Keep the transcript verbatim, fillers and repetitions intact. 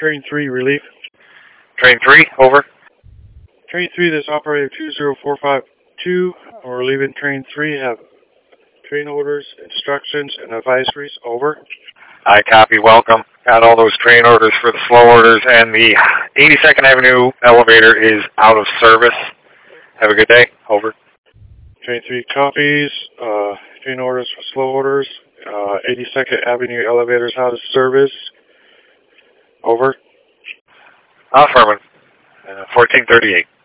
Train three, relief. Train three, over. Train three, this operator two zero four five two. We're relieving Train three. Have train orders, instructions, and advisories, over. I copy, welcome. Got all those train orders for the slow orders, and the eighty-second Avenue elevator is out of service. Have a good day, over. Train three copies, uh, train orders for slow orders, uh, eighty-second Avenue elevators out of service, over. Affirmative. Uh, fourteen thirty-eight.